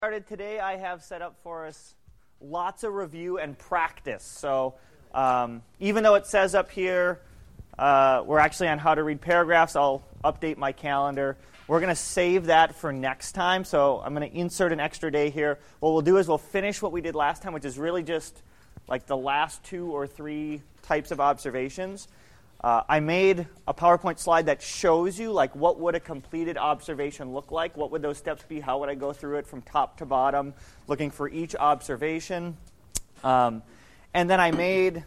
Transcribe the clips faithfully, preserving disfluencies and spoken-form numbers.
Started today, I have set up for us lots of review and practice. So um, even though it says up here, uh, we're actually on how to read paragraphs, I'll update my calendar. We're going to save that for next time. So I'm going to insert an extra day here. What we'll do is we'll finish what we did last time, which is really just like the last two or three types of observations. Uh, I made a PowerPoint slide that shows you like what would a completed observation look like, what would those steps be, how would I go through it from top to bottom, looking for each observation. Um, and then I made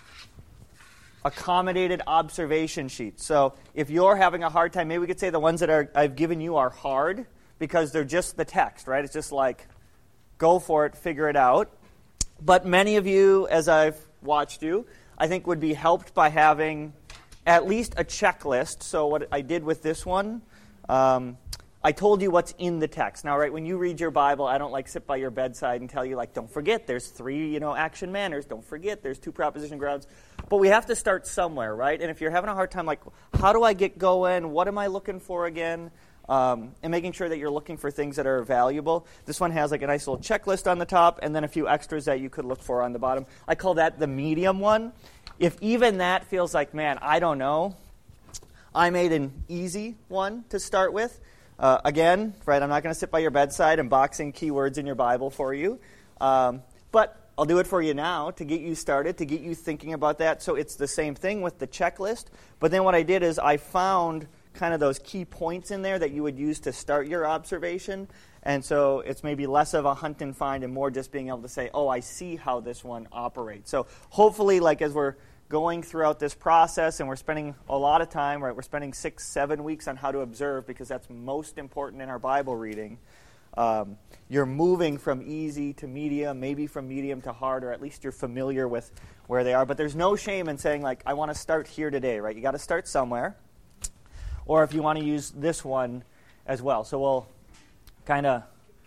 accommodated observation sheets. So if you're having a hard time, maybe we could say the ones that are I've given you are hard because they're just the text, right? It's just like go for it, figure it out. But many of you, as I've watched you, I think would be helped by having at least a checklist. So what I did with this one, um, I told you what's in the text. Now, right, when you read your Bible, I don't like sit by your bedside and tell you, like, don't forget, there's three, you know, action manners. Don't forget, there's two proposition grounds. But we have to start somewhere, right? And if you're having a hard time, like, how do I get going? What am I looking for again? Um, and making sure that you're looking for things that are valuable. This one has like a nice little checklist on the top and then a few extras that you could look for on the bottom. I call that the medium one. If even that feels like, man, I don't know, I made an easy one to start with. Uh, again, right, I'm not going to sit by your bedside and boxing keywords in your Bible for you. Um, but I'll do it for you now to get you started, to get you thinking about that. So it's the same thing with the checklist. But then what I did is I found kind of those key points in there that you would use to start your observation. And so it's maybe less of a hunt and find and more just being able to say, oh, I see how this one operates. So hopefully, like as we're going throughout this process and we're spending a lot of time, right, we're spending six, seven weeks on how to observe because that's most important in our Bible reading. Um, you're moving from easy to medium, maybe from medium to hard, or at least you're familiar with where they are. But there's no shame in saying, like, I want to start here today, right? You got to start somewhere. Or if you want to use this one as well. So we'll kind of,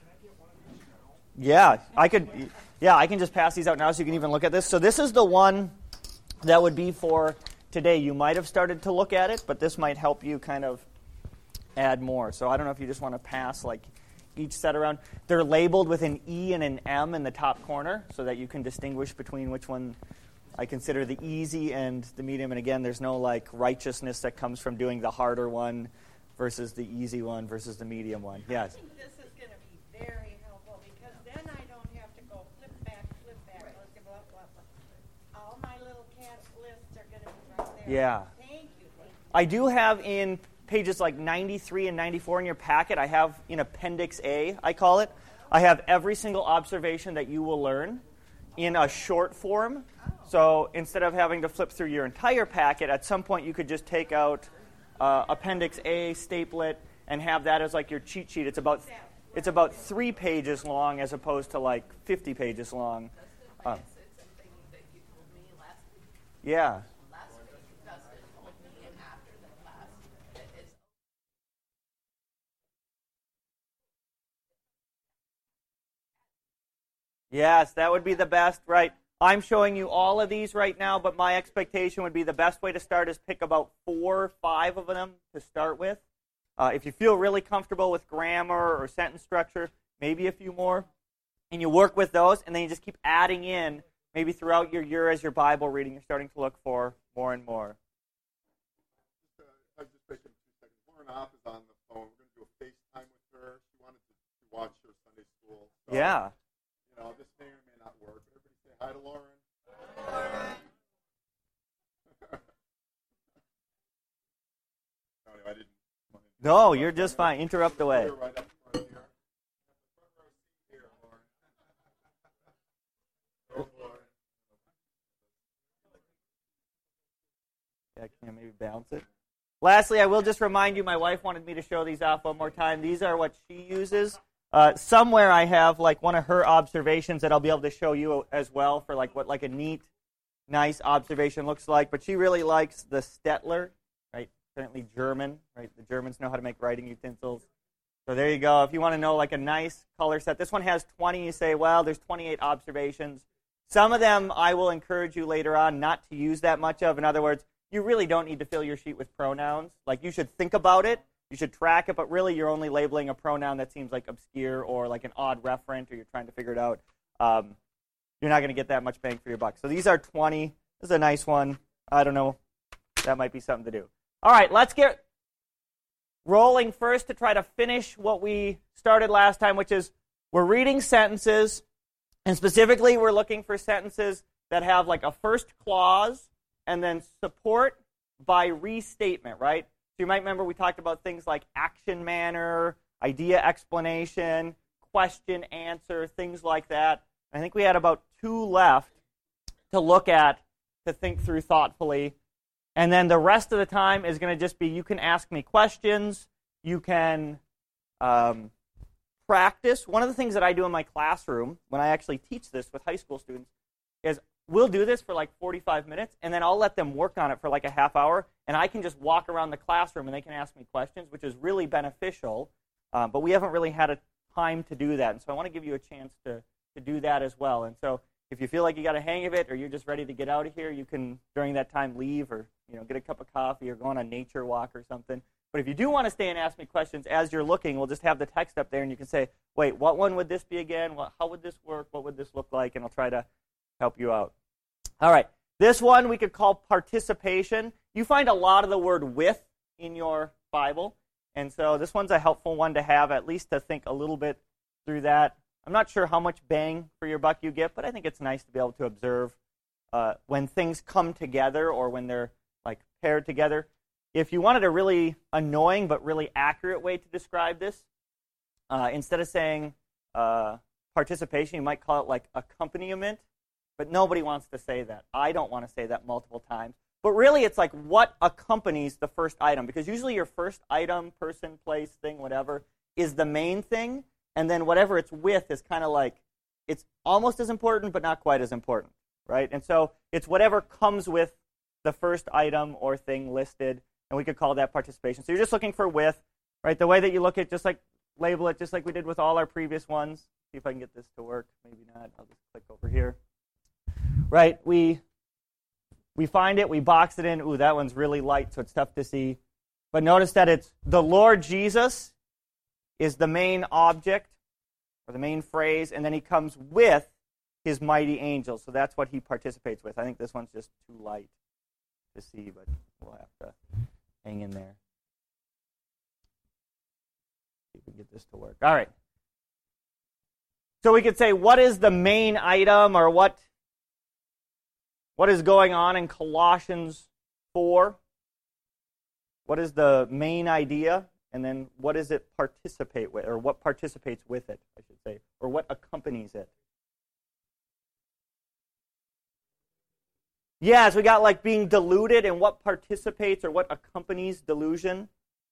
yeah, I could, yeah, I can just pass these out now so you can even look at this. So this is the one that would be for today. You might have started to look at it, but this might help you kind of add more. So I don't know if you just want to pass like each set around. They're labeled with an E and an M in the top corner so that you can distinguish between which one I consider the easy and the medium. And again, there's no like righteousness that comes from doing the harder one versus the easy one versus the medium one. Yes? I think this is going to be very helpful because then I don't have to go flip back, flip back, look at blah, blah, blah. All my little cats lists are going to be right there. Yeah. Thank you. Thank you. I do have in pages like ninety-three and ninety-four in your packet, I have in Appendix A, I call it, I have every single observation that you will learn in a short form. So instead of having to flip through your entire packet, at some point you could just take out uh, Appendix A, staple it, and have that as like your cheat sheet. It's about it's about three pages long as opposed to like fifty pages long. Uh, yeah. Yes, that would be the best, right? I'm showing you all of these right now, but my expectation would be the best way to start is pick about four or five of them to start with. Uh, if you feel really comfortable with grammar or sentence structure, maybe a few more. And you work with those, and then you just keep adding in, maybe throughout your year as your Bible reading, you're starting to look for more and more. Just, uh, I've just taken two seconds. Lauren Opp is on the phone. We're going to do a FaceTime with her. She wanted to, to watch her Sunday school. So, Yeah. You know, this may or may not work. Everybody say hi to Lauren. Hi, Lauren. no, I didn't. No, you're just fine. Interrupt away. Right up front here. Front row seat here, Lauren. Go, Lauren. Yeah, can you maybe bounce it? Lastly, I will just remind you, my wife wanted me to show these off one more time. These are what she uses. Uh, somewhere I have like one of her observations that I'll be able to show you as well for like what like a neat, nice observation looks like. But she really likes the Stettler, right? Apparently German, right? The Germans know how to make writing utensils. So there you go. If you want to know like a nice color set, this one has twenty. You say, well, there's twenty-eight observations. Some of them I will encourage you later on not to use that much of. In other words, you really don't need to fill your sheet with pronouns. Like you should think about it. you should track it, but really you're only labeling a pronoun that seems like obscure or like an odd referent, or you're trying to figure it out. Um, you're not going to get that much bang for your buck. So these are twenty. This is a nice one. I don't know. That might be something to do. All right, let's get rolling first to try to finish what we started last time, which is we're reading sentences, and specifically we're looking for sentences that have like a first clause and then support by restatement, right? So you might remember we talked about things like action manner, idea explanation, question answer, things like that. I think we had about two left to look at, to think through thoughtfully. And then the rest of the time is going to just be, you can ask me questions, you can um, practice. One of the things that I do in my classroom when I actually teach this with high school students is we'll do this for like forty-five minutes, and then I'll let them work on it for like a half hour, and I can just walk around the classroom and they can ask me questions, which is really beneficial. Uh, but we haven't really had a time to do that, and so I want to give you a chance to, to do that as well. And so if you feel like you got a hang of it, or you're just ready to get out of here, you can, during that time, leave or you know get a cup of coffee or go on a nature walk or something. But if you do want to stay and ask me questions as you're looking, we'll just have the text up there, and you can say, wait, what one would this be again? What, how would this work? What would this look like? And I'll try to help you out. All right. This one we could call participation. You find a lot of the word with in your Bible, and so this one's a helpful one to have, at least to think a little bit through that. I'm not sure how much bang for your buck you get, but I think it's nice to be able to observe uh, when things come together or when they're like paired together. If you wanted a really annoying but really accurate way to describe this, uh, instead of saying uh, participation, you might call it like accompaniment, but nobody wants to say that. I don't want to say that multiple times. But really it's like what accompanies the first item, because usually your first item, person, place, thing, whatever, is the main thing. And then whatever it's with is kind of like, it's almost as important, but not quite as important, right? And so it's whatever comes with the first item or thing listed, and we could call that participation. So you're just looking for with, right? The way that you look at, just like label it, just like we did with all our previous ones. See if I can get this to work. Maybe not. I'll just click over here. Right? We we find it, we box it in. Ooh, that one's really light, so it's tough to see. But notice that it's the Lord Jesus is the main object, or the main phrase, and then he comes with his mighty angels. So that's what he participates with. I think this one's just too light to see, but we'll have to hang in there. See if we can get this to work. All right. So we could say, what is the main item, or what, what is going on in Colossians four? What is the main idea? And then what does it participate with, or what participates with it, I should say, or what accompanies it? Yeah, so we got like being deluded, and what participates or what accompanies delusion.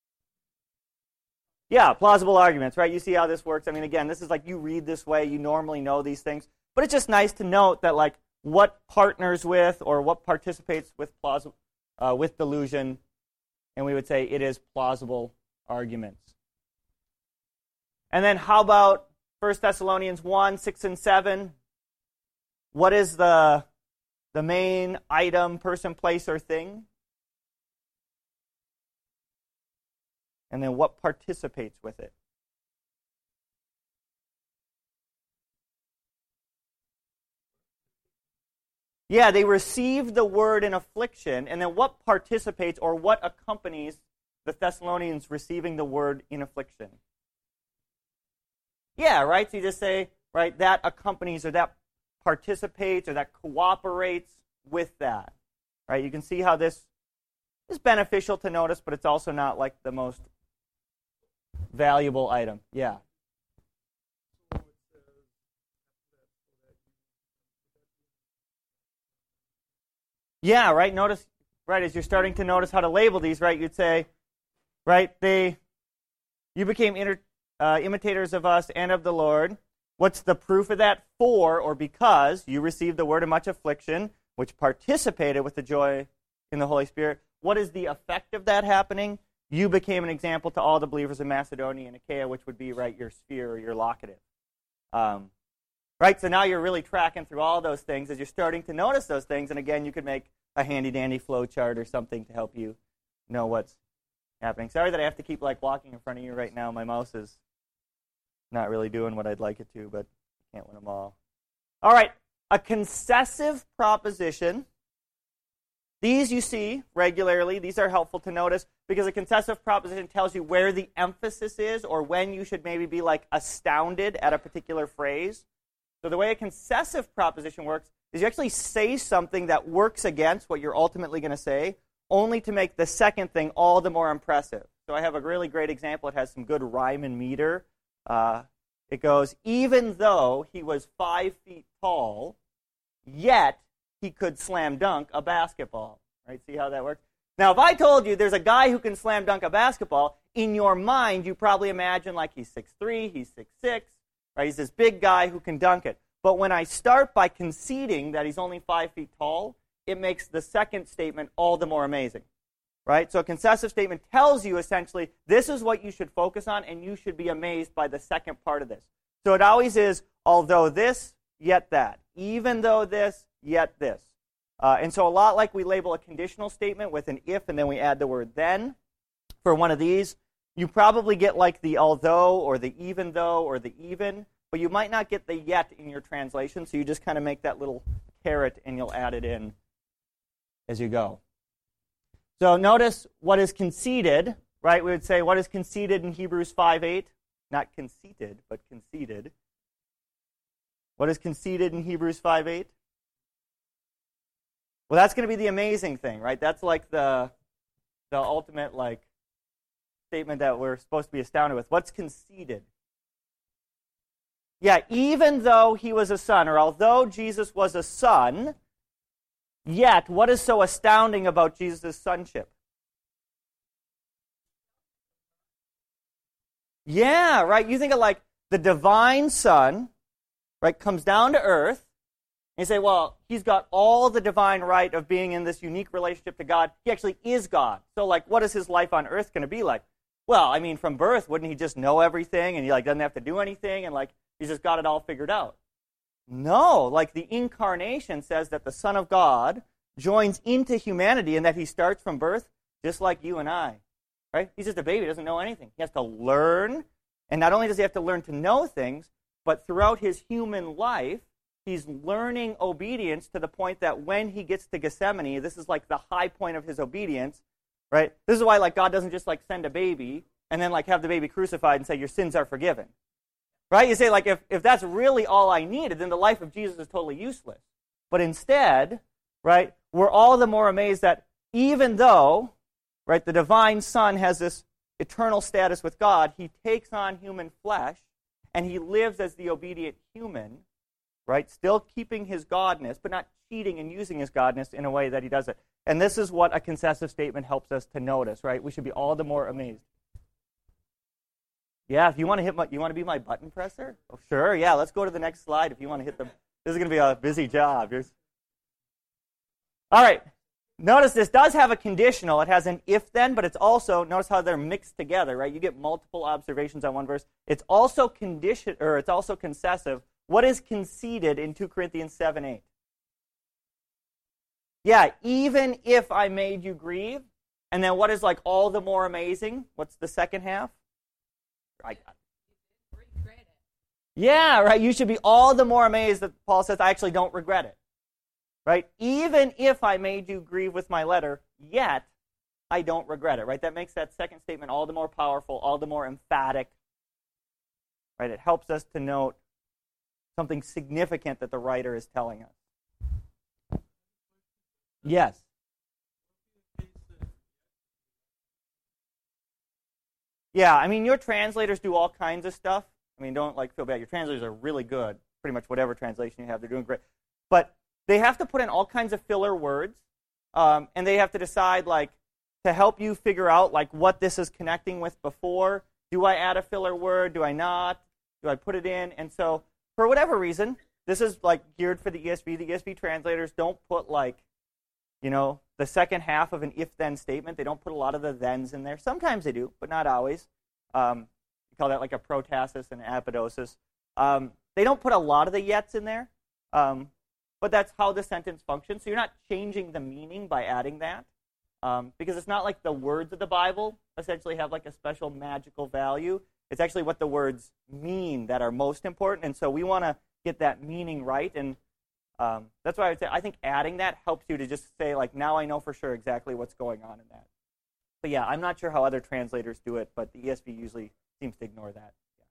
Yeah, plausible arguments, right? You see how this works. I mean, again, this is like you read this way, you normally know these things, but it's just nice to note that like what partners with or what participates with plausible uh, with delusion, and we would say it is plausible arguments. And then how about First Thessalonians one, six and seven? What is the, the main item, person, place, or thing? And then what participates with it? Yeah, they received the word in affliction, and then what participates or what accompanies the Thessalonians receiving the word in affliction? Yeah, right? So you just say, right, that accompanies or that participates or that cooperates with that. Right? You can see how this is beneficial to notice, but it's also not like the most valuable item. Yeah. Yeah, right? Notice, right, as you're starting to notice how to label these, right, you'd say, right, they, you became inter, uh, imitators of us and of the Lord. What's the proof of that? For, or because, you received the word of much affliction, which participated with the joy in the Holy Spirit. What is the effect of that happening? You became an example to all the believers in Macedonia and Achaia, which would be, right, your sphere or your locative. Um, right, so now you're really tracking through all those things as you're starting to notice those things, and again, you could make a handy-dandy flow chart or something to help you know what's happening. Sorry that I have to keep like walking in front of you right now. My mouse is not really doing what I'd like it to, but I can't win them all. All right, a concessive proposition. These you see regularly. These are helpful to notice because a concessive proposition tells you where the emphasis is or when you should maybe be like astounded at a particular phrase. So the way a concessive proposition works is you actually say something that works against what you're ultimately going to say, only to make the second thing all the more impressive. So I have a really great example. It has some good rhyme and meter. Uh, it goes, even though he was five feet tall, yet he could slam dunk a basketball. Right? See how that works? Now, if I told you there's a guy who can slam dunk a basketball, in your mind you probably imagine like he's six three, he's six six, right? He's this big guy who can dunk it. But when I start by conceding that he's only five feet tall, it makes the second statement all the more amazing. Right? So a concessive statement tells you essentially this is what you should focus on, and you should be amazed by the second part of this. So it always is, although this, yet that. Even though this, yet this. Uh, and so a lot like we label a conditional statement with an if and then we add the word then. For one of these, you probably get like the although or the even though or the even, but you might not get the yet in your translation, so you just kind of make that little caret and you'll add it in as you go. So notice what is conceded, right? We would say what is conceded in Hebrews five eight? Not conceited, but conceded. What is conceded in Hebrews five eight? Well, that's going to be the amazing thing, right? That's like the, the ultimate like statement that we're supposed to be astounded with. What's conceded? Yeah, even though he was a son, or although Jesus was a son, yet what is so astounding about Jesus' sonship? Yeah, right? You think of like the divine son, right, comes down to earth, and you say, well, he's got all the divine right of being in this unique relationship to God. He actually is God. So, like, what is his life on earth going to be like? Well, I mean, from birth, wouldn't he just know everything, and he like doesn't have to do anything, and like he's just got it all figured out? No, like the incarnation says that the Son of God joins into humanity and that he starts from birth just like you and I. Right? He's just a baby, he doesn't know anything. He has to learn, and not only does he have to learn to know things, but throughout his human life, he's learning obedience to the point that when he gets to Gethsemane, this is like the high point of his obedience, right? This is why like God doesn't just like send a baby and then like have the baby crucified and say your sins are forgiven. Right? You say like if, if that's really all I needed, then the life of Jesus is totally useless. But instead, right, we're all the more amazed that even though, right, the divine Son has this eternal status with God, he takes on human flesh and he lives as the obedient human, right? Still keeping his godness, but not cheating and using his godness in a way that he does it. And this is what a concessive statement helps us to notice, right? We should be all the more amazed. Yeah, if you want to hit my, you want to be my button presser? Oh, sure, yeah, let's go to the next slide if you want to hit them. This is going to be a busy job. Here's... All right, notice this does have a conditional. It has an if-then, but it's also, notice how they're mixed together, right? You get multiple observations on one verse. It's also condition, or it's also concessive. What is conceded in two Corinthians seven eight? Yeah, even if I made you grieve. And then what is like all the more amazing? What's the second half? I got it. Regret it. Yeah, right. You should be all the more amazed that Paul says, I actually don't regret it. Right? Even if I made you grieve with my letter, yet I don't regret it. Right? That makes that second statement all the more powerful, all the more emphatic. Right? It helps us to note something significant that the writer is telling us. Yes. Yeah, I mean, your translators do all kinds of stuff. I mean, don't like feel bad. Your translators are really good. Pretty much whatever translation you have, they're doing great. But they have to put in all kinds of filler words, um, and they have to decide, like, to help you figure out, like, what this is connecting with before. Do I add a filler word? Do I not? Do I put it in? And so, for whatever reason, this is like geared for the E S V. The E S V translators don't put like, you know, the second half of an if-then statement. They don't put a lot of the thens in there. Sometimes they do, but not always. Um, we call that like a protasis and apodosis. Um, they don't put a lot of the yets in there, um, but that's how the sentence functions. So you're not changing the meaning by adding that. Um, because it's not like the words of the Bible essentially have like a special magical value. It's actually what the words mean that are most important. And so we want to get that meaning right. And um, that's why I would say I think adding that helps you to just say, like, now I know for sure exactly what's going on in that. But yeah, I'm not sure how other translators do it, but the E S V usually seems to ignore that. Yeah.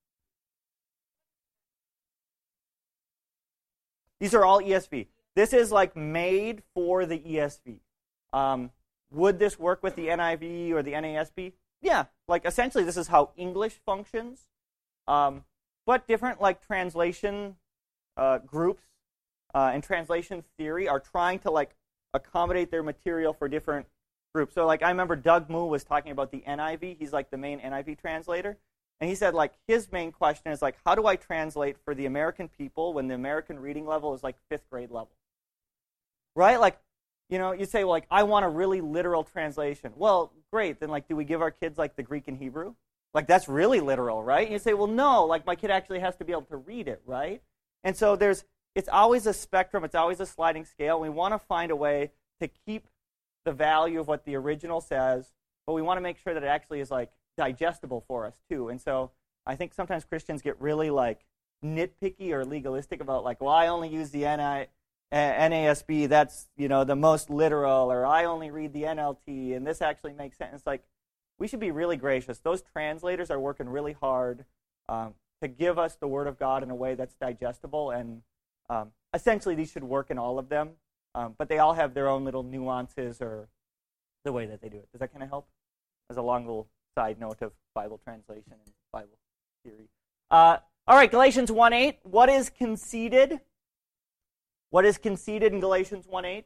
These are all E S V. This is like made for the E S V. Um, would this work with the N I V or the N A S B? Yeah, like essentially this is how English functions. Um, but different like translation uh, groups uh, and translation theory are trying to like accommodate their material for different groups. So like I remember Doug Moo was talking about the N I V. He's like the main N I V translator. And he said like his main question is like, how do I translate for the American people when the American reading level is like fifth grade level? Right? Like, you know, you say, well, like, I want a really literal translation. Well, great. Then, like, do we give our kids, like, the Greek and Hebrew? Like, that's really literal, right? And you say, well, no. Like, my kid actually has to be able to read it, right? And so there's, it's always a spectrum. It's always a sliding scale. We want to find a way to keep the value of what the original says, but we want to make sure that it actually is, like, digestible for us, too. And so I think sometimes Christians get really, like, nitpicky or legalistic about, like, well, I only use the N I N A S B, that's, you know, the most literal, or I only read the N L T, and this actually makes sense. It's like, we should be really gracious. Those translators are working really hard um, to give us the Word of God in a way that's digestible, and um, essentially these should work in all of them, um, but they all have their own little nuances or the way that they do it. Does that kind of help? As a long little side note of Bible translation and Bible theory. Uh, all right, Galatians one eight. What is conceded? What is conceded in Galatians one eight?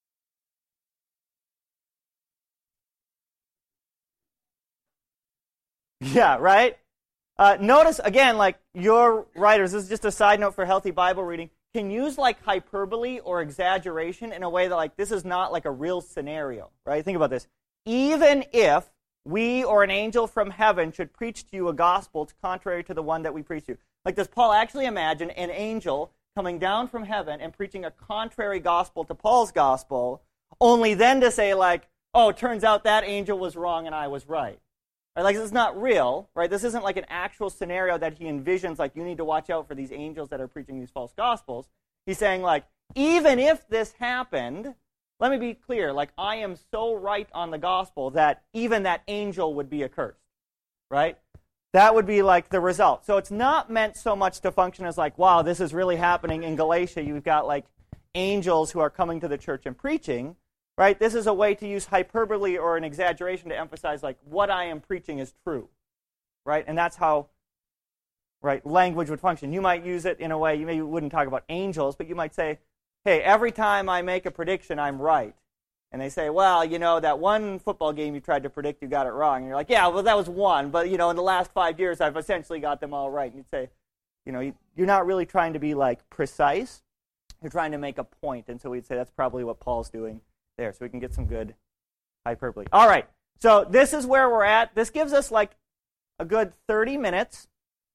Yeah, right? Uh, notice, again, like your writers, this is just a side note for healthy Bible reading, can use like hyperbole or exaggeration in a way that like this is not like a real scenario, right? Think about this. Even if we or an angel from heaven should preach to you a gospel contrary to the one that we preach to you. Like, does Paul actually imagine an angel coming down from heaven and preaching a contrary gospel to Paul's gospel, only then to say, like, oh, it turns out that angel was wrong and I was right. Right? Like, this is not real, right? This isn't like an actual scenario that he envisions, like, you need to watch out for these angels that are preaching these false gospels. He's saying, like, even if this happened, let me be clear, like, I am so right on the gospel that even that angel would be accursed, right? That would be like the result. So it's not meant so much to function as like, wow, this is really happening in Galatia. You've got like angels who are coming to the church and preaching, right? This is a way to use hyperbole or an exaggeration to emphasize like what I am preaching is true, right? And that's how, right, language would function. You might use it in a way, you maybe wouldn't talk about angels, but you might say, hey, every time I make a prediction, I'm right. And they say, well, you know, that one football game you tried to predict, you got it wrong. And you're like, yeah, well, that was one. But, you know, in the last five years, I've essentially got them all right. And you'd say, you know, you're not really trying to be, like, precise. You're trying to make a point. And so we'd say that's probably what Paul's doing there. So we can get some good hyperbole. All right. So this is where we're at. This gives us, like, a good thirty minutes.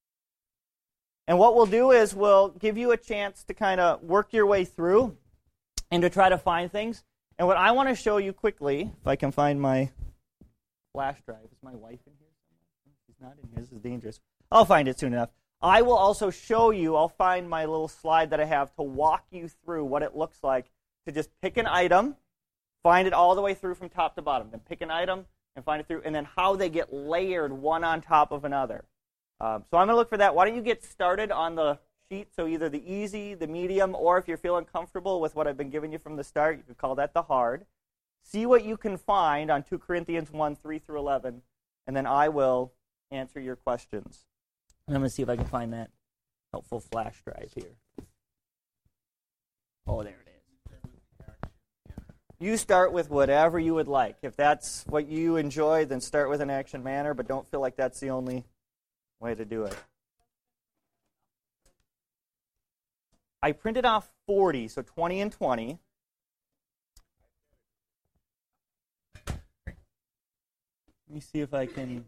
And what we'll do is we'll give you a chance to kind of work your way through and to try to find things. And what I want to show you quickly, if I can find my flash drive. Is my wife in here somewhere? She's not in here. This is dangerous. I'll find it soon enough. I will also show you, I'll find my little slide that I have to walk you through what it looks like to just pick an item, find it all the way through from top to bottom, then pick an item and find it through, and then how they get layered one on top of another. Um, so I'm going to look for that. Why don't you get started on the sheet, so either the easy, the medium, or if you're feeling comfortable with what I've been giving you from the start, you could call that the hard. See what you can find on two Corinthians one, three through eleven, and then I will answer your questions. And I'm going to see if I can find that helpful flash drive here. Oh, there it is. You start with whatever you would like. If that's what you enjoy, then start with an action manner, but don't feel like that's the only way to do it. I printed off forty, so twenty and twenty. Let me see if I can...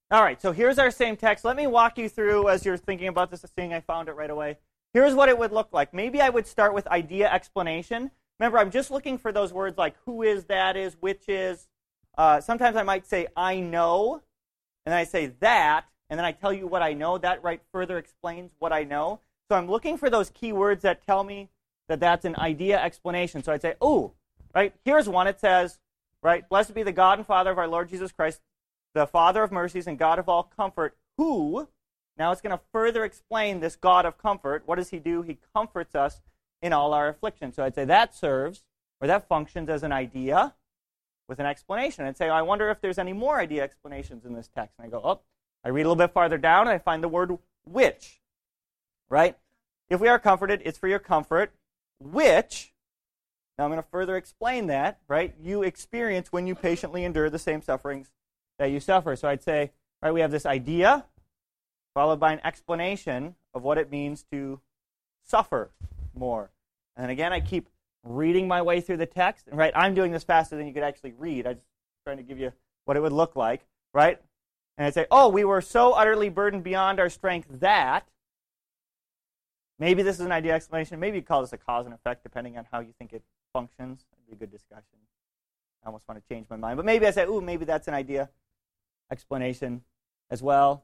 All right, so here's our same text. Let me walk you through as you're thinking about this, seeing I found it right away. Here's what it would look like. Maybe I would start with idea explanation. Remember, I'm just looking for those words like who is, that is, which is. Uh, sometimes I might say, I know, and then I say that, and then I tell you what I know. That right further explains what I know. So I'm looking for those key words that tell me that that's an idea explanation. So I'd say, oh, right, here's one. It says, right, blessed be the God and Father of our Lord Jesus Christ, the Father of mercies and God of all comfort, who, now it's going to further explain this God of comfort. What does he do? He comforts us in all our affliction. So I'd say that serves, or that functions as an idea with an explanation. I'd say, I wonder if there's any more idea explanations in this text. And I go, oh, I read a little bit farther down, and I find the word which, right? If we are comforted, it's for your comfort, which, now I'm going to further explain that, right? You experience when you patiently endure the same sufferings that you suffer. So I'd say, right, we have this idea followed by an explanation of what it means to suffer more. And again, I keep reading my way through the text. And right, I'm doing this faster than you could actually read. I'm just trying to give you what it would look like, right? And I'd say, oh, we were so utterly burdened beyond our strength that, maybe this is an idea explanation. Maybe you call this a cause and effect, depending on how you think it functions. That'd be a good discussion. I almost want to change my mind. But maybe I say, ooh, maybe that's an idea explanation as well.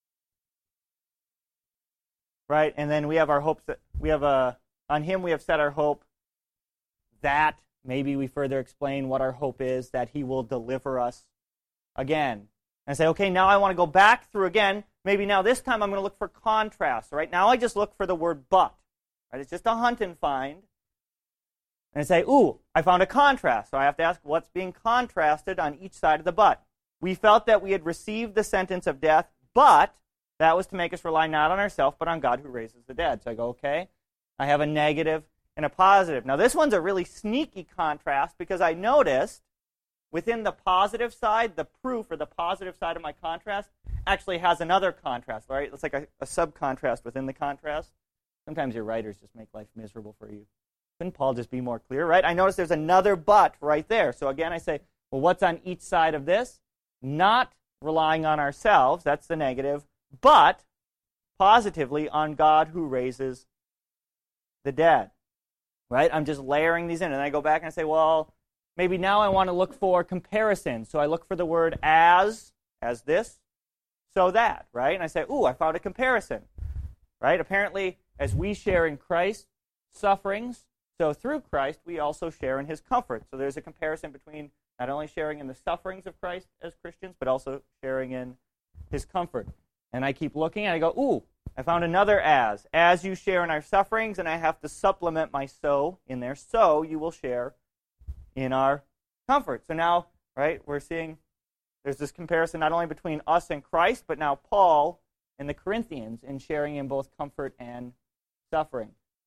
Right? And then we have our hopes that we have a, on him we have set our hope that, maybe we further explain what our hope is, that he will deliver us again. And I say, okay, now I want to go back through again. Maybe now this time I'm going to look for contrast. Right now I just look for the word but. Right? It's just a hunt and find. And I say, ooh, I found a contrast. So I have to ask, what's being contrasted on each side of the but? We felt that we had received the sentence of death, but that was to make us rely not on ourselves, but on God who raises the dead. So I go, okay, I have a negative and a positive. Now this one's a really sneaky contrast because I noticed within the positive side, the proof or the positive side of my contrast actually has another contrast, right? It's like a, a sub-contrast within the contrast. Sometimes your writers just make life miserable for you. Couldn't Paul just be more clear, right? I notice there's another but right there. So again, I say, well, what's on each side of this? Not relying on ourselves, that's the negative, but positively on God who raises the dead, right? I'm just layering these in. And then I go back and I say, well, maybe now I want to look for comparison. So I look for the word as, as this, so that, right? And I say, ooh, I found a comparison, right? Apparently, as we share in Christ's sufferings, so through Christ, we also share in his comfort. So there's a comparison between not only sharing in the sufferings of Christ as Christians, but also sharing in his comfort. And I keep looking, and I go, ooh, I found another as. As you share in our sufferings, and I have to supplement my so in there, so you will share in our comfort. So now, right, we're seeing there's this comparison not only between us and Christ, but now Paul and the Corinthians in sharing in both comfort and suffering.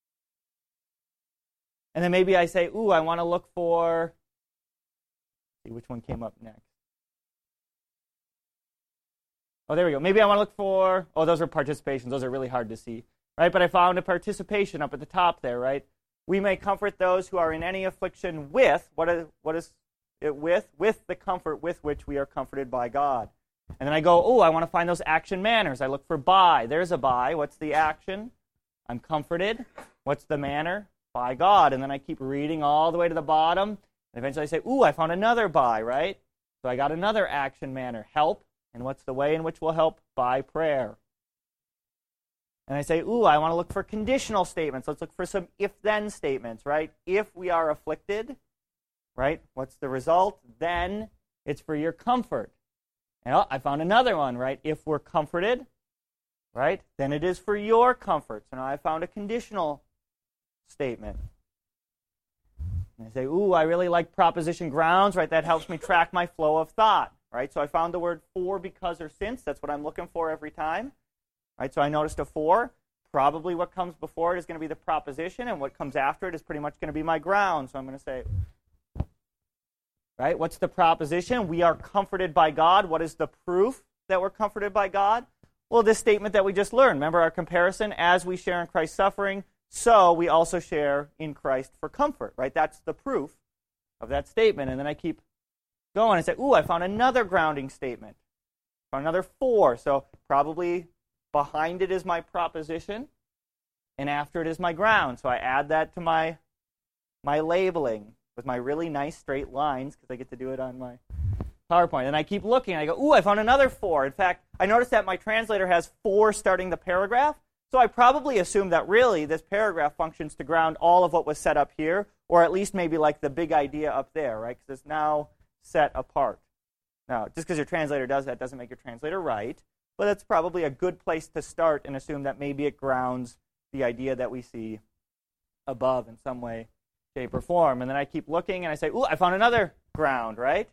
And then maybe I say, ooh, I want to look for, see which one came up next. Oh, there we go. Maybe I want to look for, oh, those are participations. Those are really hard to see, right? But I found a participation up at the top there, right? We may comfort those who are in any affliction with, what is, what is it with? With the comfort with which we are comforted by God. And then I go, oh, I want to find those action manners. I look for by. There's a by. What's the action? I'm comforted. What's the manner? By God. And then I keep reading all the way to the bottom. And eventually I say, ooh, I found another by, right? So I got another action manner. Help. And what's the way in which we'll help? By prayer. And I say, ooh, I want to look for conditional statements. Let's look for some if-then statements, right? If we are afflicted, right? What's the result? Then it's for your comfort. And oh, I found another one, right? If we're comforted, right? Then it is for your comfort. So now I found a conditional statement. And I say, ooh, I really like proposition grounds, right? That helps me track my flow of thought, right? So I found the word for, because, or since. That's what I'm looking for every time, right? So I noticed a for. Probably what comes before it is going to be the proposition, and what comes after it is pretty much going to be my ground. So I'm going to say, right? What's the proposition? We are comforted by God. What is the proof that we're comforted by God? Well, this statement that we just learned. Remember our comparison? As we share in Christ's suffering, so we also share in Christ for comfort, right? That's the proof of that statement. And then I keep going and say, ooh, I found another grounding statement. Found another four. So probably behind it is my proposition, and after it is my ground. So I add that to my my labeling with my really nice straight lines, because I get to do it on my PowerPoint. And I keep looking, and I go, ooh, I found another four. In fact, I noticed that my translator has four starting the paragraph, so I probably assume that really this paragraph functions to ground all of what was set up here, or at least maybe like the big idea up there, right? Because it's now set apart. Now, just because your translator does that doesn't make your translator right, but it's probably a good place to start and assume that maybe it grounds the idea that we see above in some way, shape, or form. And then I keep looking, and I say, ooh, I found another ground, right?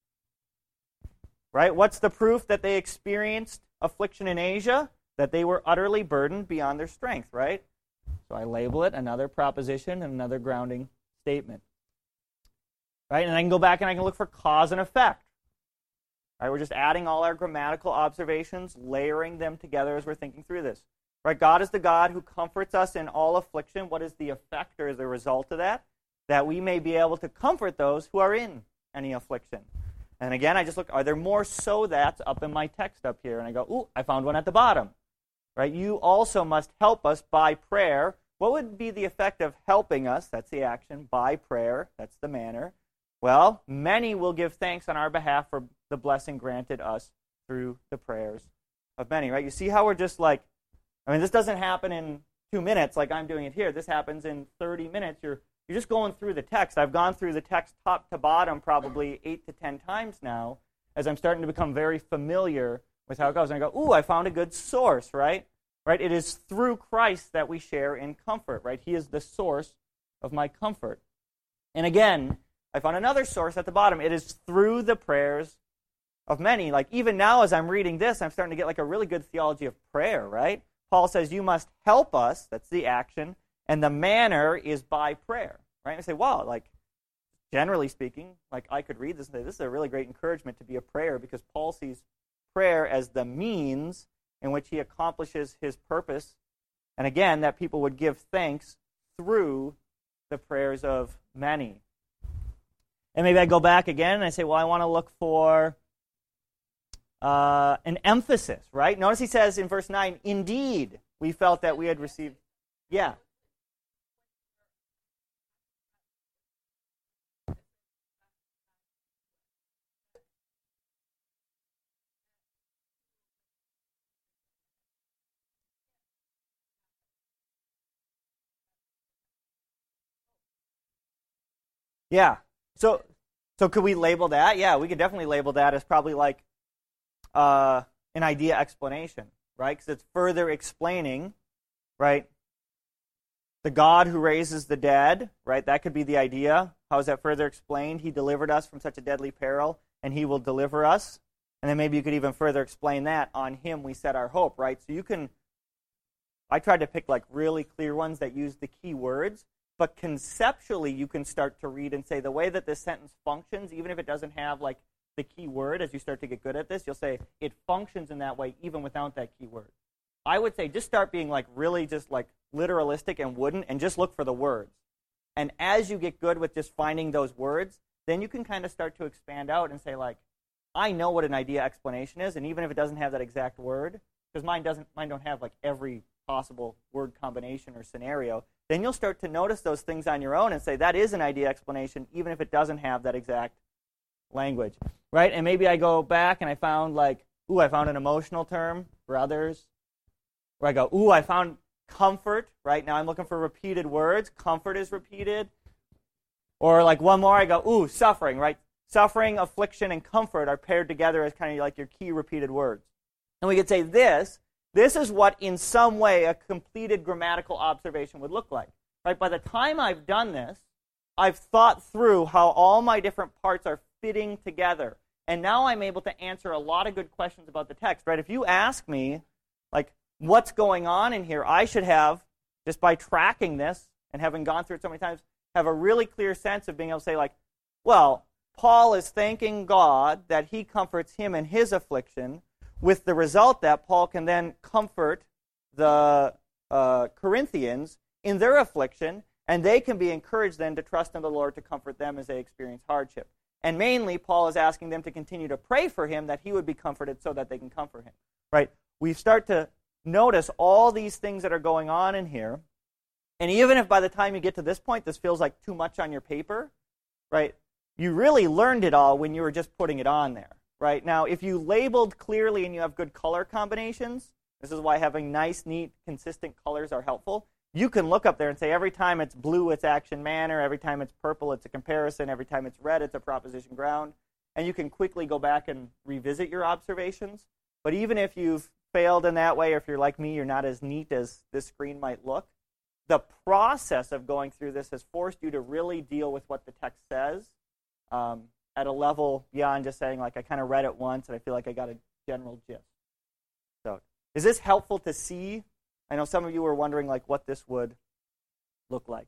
Right? What's the proof that they experienced affliction in Asia? That they were utterly burdened beyond their strength, right? So I label it another proposition and another grounding statement. Right? And I can go back and I can look for cause and effect. Right? We're just adding all our grammatical observations, layering them together as we're thinking through this. Right? God is the God who comforts us in all affliction. What is the effect or the result of that? That we may be able to comfort those who are in any affliction. And again, I just look, are there more so that's up in my text up here? And I go, ooh, I found one at the bottom. Right? You also must help us by prayer. What would be the effect of helping us? That's the action. By prayer. That's the manner. Well, many will give thanks on our behalf for the blessing granted us through the prayers of many. Right? You see how we're just like, I mean, this doesn't happen in two minutes like I'm doing it here. This happens in thirty minutes. You're You're just going through the text. I've gone through the text top to bottom probably eight to ten times now as I'm starting to become very familiar with how it goes. And I go, ooh, I found a good source, right? Right? It is through Christ that we share in comfort, right? He is the source of my comfort. And again, I found another source at the bottom. It is through the prayers of many. Like even now as I'm reading this, I'm starting to get like a really good theology of prayer, right? Paul says, you must help us. That's the action. And the manner is by prayer, right? And I say, wow, like, generally speaking, like, I could read this and say, this is a really great encouragement to be a prayer, because Paul sees prayer as the means in which he accomplishes his purpose. And again, that people would give thanks through the prayers of many. And maybe I go back again and I say, well, I want to look for uh, an emphasis, right? Notice he says in verse nine, indeed, we felt that we had received, yeah. Yeah. So so could we label that? Yeah, we could definitely label that as probably like uh, an idea explanation, right? Because it's further explaining, right? The God who raises the dead, right? That could be the idea. How is that further explained? He delivered us from such a deadly peril, and he will deliver us. And then maybe you could even further explain that. On him we set our hope, right? So you can, I tried to pick like really clear ones that use the key words. But conceptually, you can start to read and say the way that this sentence functions, even if it doesn't have like the key word, as you start to get good at this, you'll say it functions in that way even without that key word. I would say just start being like really just like literalistic and wooden and just look for the words. And as you get good with just finding those words, then you can kind of start to expand out and say like, I know what an idea explanation is, and even if it doesn't have that exact word, because mine doesn't, mine don't have like every possible word combination or scenario, then you'll start to notice those things on your own and say, that is an idea explanation, even if it doesn't have that exact language, right? And maybe I go back and I found like, ooh, I found an emotional term, brothers, where I go, ooh, I found comfort, right? Now I'm looking for repeated words. Comfort is repeated. Or like one more, I go, ooh, suffering, right? Suffering, affliction, and comfort are paired together as kind of like your key repeated words. And we could say this, This is what, in some way, a completed grammatical observation would look like. Right? By the time I've done this, I've thought through how all my different parts are fitting together. And now I'm able to answer a lot of good questions about the text. Right? If you ask me, like, what's going on in here, I should have, just by tracking this and having gone through it so many times, have a really clear sense of being able to say, like, well, Paul is thanking God that he comforts him in his affliction, with the result that Paul can then comfort the uh, Corinthians in their affliction, and they can be encouraged then to trust in the Lord to comfort them as they experience hardship. And mainly, Paul is asking them to continue to pray for him that he would be comforted so that they can comfort him. Right? We start to notice all these things that are going on in here. And even if by the time you get to this point, this feels like too much on your paper, right? You really learned it all when you were just putting it on there. Right? Now, if you labeled clearly and you have good color combinations, this is why having nice, neat, consistent colors are helpful. You can look up there and say every time it's blue, it's action manner. Every time it's purple, it's a comparison. Every time it's red, it's a proposition ground. And you can quickly go back and revisit your observations. But even if you've failed in that way, or if you're like me, you're not as neat as this screen might look, the process of going through this has forced you to really deal with what the text says um, at a level beyond just saying, like, I kind of read it once and I feel like I got a general gist. So is this helpful to see? I know some of you were wondering, like, what this would look like.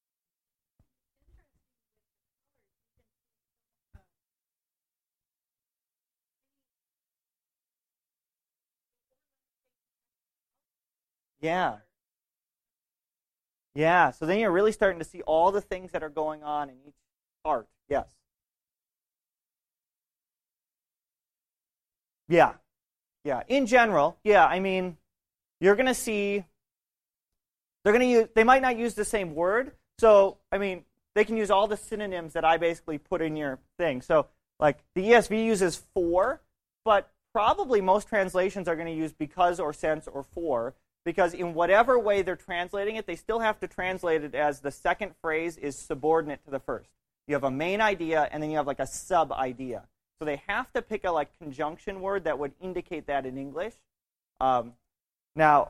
Yeah. Yeah, so then you're really starting to see all the things that are going on in each part. Yes. Yeah. Yeah. In general, yeah, I mean, you're going to see, they're going to use, they might not use the same word. So, I mean, they can use all the synonyms that I basically put in your thing. So, like, the E S V uses for, but probably most translations are going to use because or since or for, because in whatever way they're translating it, they still have to translate it as the second phrase is subordinate to the first. You have a main idea, and then you have like a sub-idea. So they have to pick a like conjunction word that would indicate that in English. Um, now,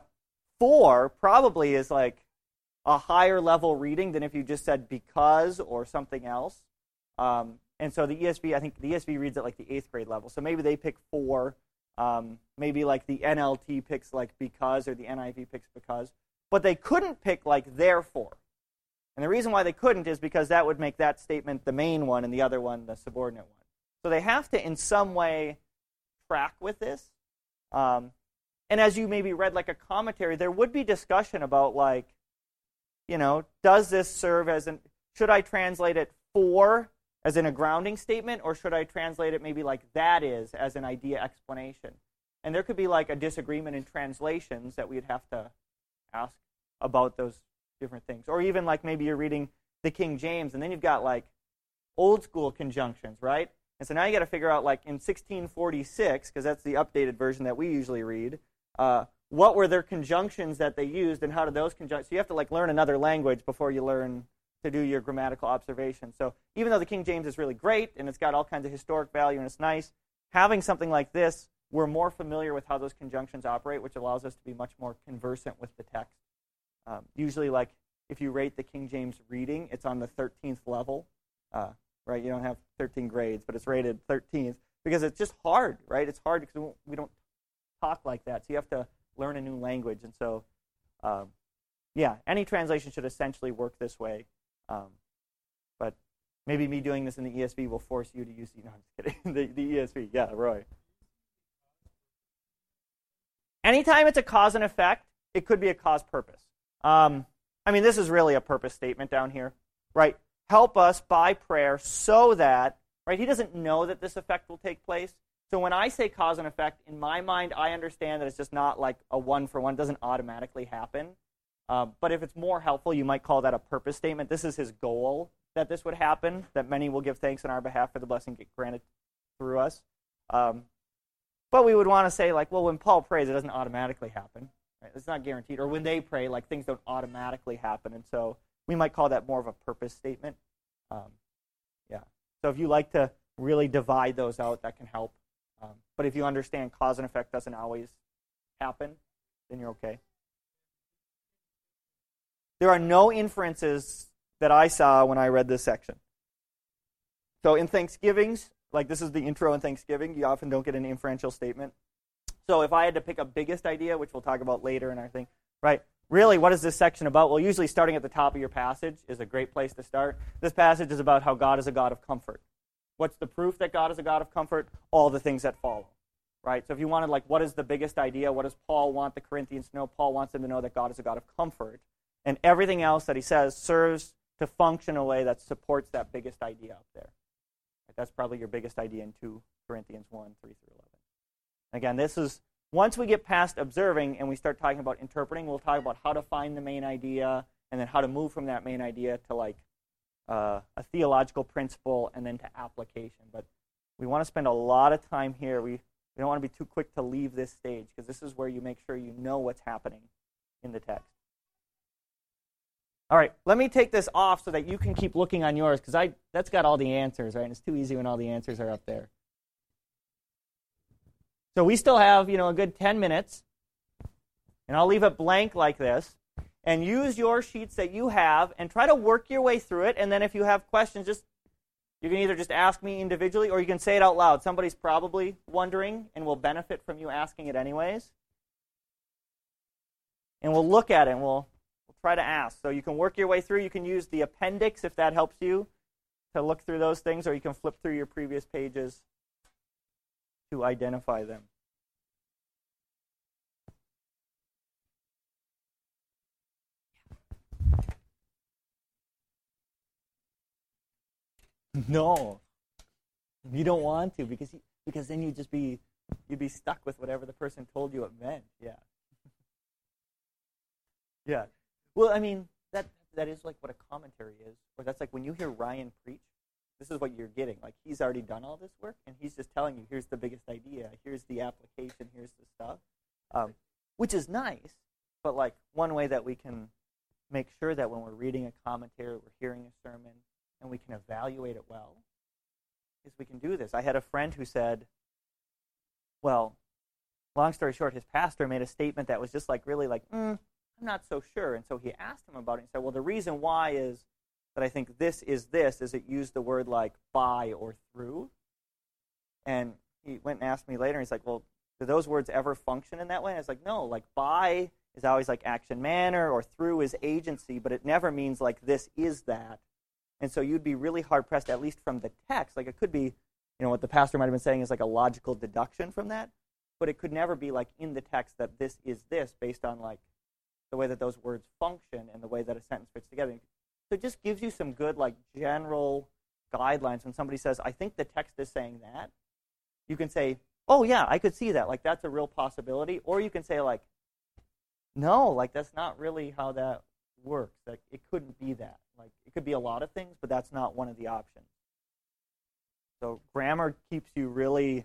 for probably is like a higher level reading than if you just said because or something else. Um, and so the E S V, I think the E S V reads at like the eighth grade level. So maybe they pick for. Um, maybe like the N L T picks like because, or the N I V picks because. But they couldn't pick like therefore. And the reason why they couldn't is because that would make that statement the main one and the other one the subordinate one. So they have to in some way track with this. Um, and as you maybe read like a commentary, there would be discussion about like, you know, does this serve as an, should I translate it for as in a grounding statement, or should I translate it maybe like that is as an idea explanation? And there could be like a disagreement in translations that we'd have to ask about those different things. Or even like maybe you're reading the King James, and then you've got like old school conjunctions, right? And so now you got to figure out like in sixteen forty-six, because that's the updated version that we usually read, uh, what were their conjunctions that they used, and how did those conjunctions? So you have to like learn another language before you learn to do your grammatical observation. So even though the King James is really great and it's got all kinds of historic value and it's nice, having something like this, we're more familiar with how those conjunctions operate, which allows us to be much more conversant with the text. Um, usually, like if you rate the King James reading, it's on the thirteenth level, uh, right? You don't have thirteen grades, but it's rated thirteenth because it's just hard, right? It's hard because we don't talk like that, so you have to learn a new language. And so, um, yeah, any translation should essentially work this way. Um, but maybe me doing this in the E S V will force you to use, you know, I'm just kidding, the, the E S V. Yeah, Roy. Anytime it's a cause and effect, it could be a cause purpose. Um, I mean, this is really a purpose statement down here, right? Help us by prayer so that, right, he doesn't know that this effect will take place. So when I say cause and effect, in my mind, I understand that it's just not like a one-for-one. It doesn't automatically happen. Uh, but if it's more helpful, you might call that a purpose statement. This is his goal, that this would happen, that many will give thanks on our behalf for the blessing granted through us. Um, but we would want to say, like, well, when Paul prays, it doesn't automatically happen. Right? It's not guaranteed. Or when they pray, like, things don't automatically happen. And so we might call that more of a purpose statement. Um, yeah. So if you like to really divide those out, that can help. Um, but if you understand cause and effect doesn't always happen, then you're okay. There are no inferences that I saw when I read this section. So in Thanksgivings, like this is the intro in Thanksgiving, you often don't get an inferential statement. So if I had to pick a biggest idea, which we'll talk about later in our thing, right, really what is this section about? Well, usually starting at the top of your passage is a great place to start. This passage is about how God is a God of comfort. What's the proof that God is a God of comfort? All the things that follow. Right? So if you wanted, like, what is the biggest idea? What does Paul want the Corinthians to know? Paul wants them to know that God is a God of comfort. And everything else that he says serves to function in a way that supports that biggest idea up there. That's probably your biggest idea in two Corinthians one, three through eleven. Again, this is, once we get past observing and we start talking about interpreting, we'll talk about how to find the main idea and then how to move from that main idea to like uh, a theological principle and then to application. But we want to spend a lot of time here. We, we don't want to be too quick to leave this stage because this is where you make sure you know what's happening in the text. All right, let me take this off so that you can keep looking on yours because I that's got all the answers, right? And it's too easy when all the answers are up there. So we still have, you know, a good ten minutes, and I'll leave it blank like this, and use your sheets that you have and try to work your way through it, and then if you have questions, just you can either just ask me individually or you can say it out loud. Somebody's probably wondering and will benefit from you asking it anyways. And we'll look at it and we'll try to ask. So you can work your way through. You can use the appendix if that helps you to look through those things, or you can flip through your previous pages to identify them. No, you don't want to because you, because then you'd just be you'd be stuck with whatever the person told you it meant. Yeah. Yeah. Well, I mean, that that is like what a commentary is. Or that's like when you hear Ryan preach, this is what you're getting. Like he's already done all this work, and he's just telling you, here's the biggest idea, here's the application, here's the stuff, um, which is nice. But like one way that we can make sure that when we're reading a commentary, we're hearing a sermon, and we can evaluate it well, is we can do this. I had a friend who said, well, long story short, his pastor made a statement that was just like really like, mm, I'm not so sure. And so he asked him about it and said, well, the reason why is that I think this is this, is it used the word like by or through. And he went and asked me later, and he's like, well, do those words ever function in that way? And I was like, no, like by is always like action manner, or through is agency, but it never means like this is that. And so you'd be really hard-pressed, at least from the text. Like it could be, you know, what the pastor might have been saying is like a logical deduction from that, but it could never be like in the text that this is this based on like the way that those words function and the way that a sentence fits together. So it just gives you some good like general guidelines when somebody says, I think the text is saying that. You can say, oh yeah, I could see that. Like that's a real possibility. Or you can say like, no, like that's not really how that works. Like it couldn't be that. Like it could be a lot of things, but that's not one of the options. So grammar keeps you really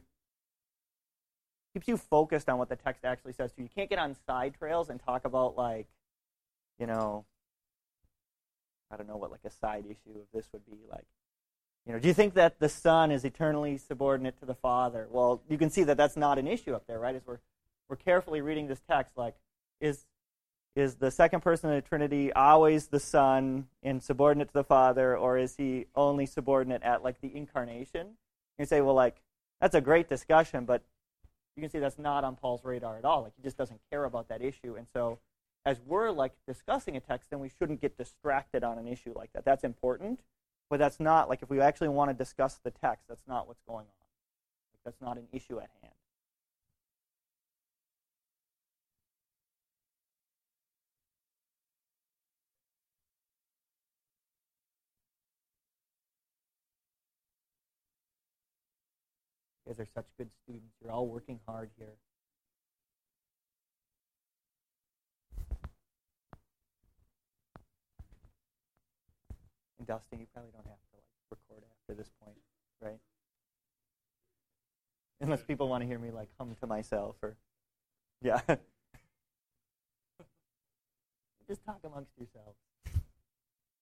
keeps you focused on what the text actually says to you. You can't get on side trails and talk about like, you know, I don't know what like a side issue of this would be like. You know, do you think that the Son is eternally subordinate to the Father? Well, you can see that that's not an issue up there, right? As we're we're carefully reading this text, like is is the second person of the Trinity always the Son and subordinate to the Father, or is he only subordinate at like the incarnation? You say, well, like that's a great discussion, but you can see that's not on Paul's radar at all. Like he just doesn't care about that issue. And so as we're like discussing a text, then we shouldn't get distracted on an issue like that. That's important, but that's not like if we actually want to discuss the text, that's not what's going on. Like, that's not an issue at hand. You guys are such good students. You're all working hard here. And Dustin, you probably don't have to like record after this point, right? Unless people want to hear me like hum to myself or, yeah. Just talk amongst yourselves.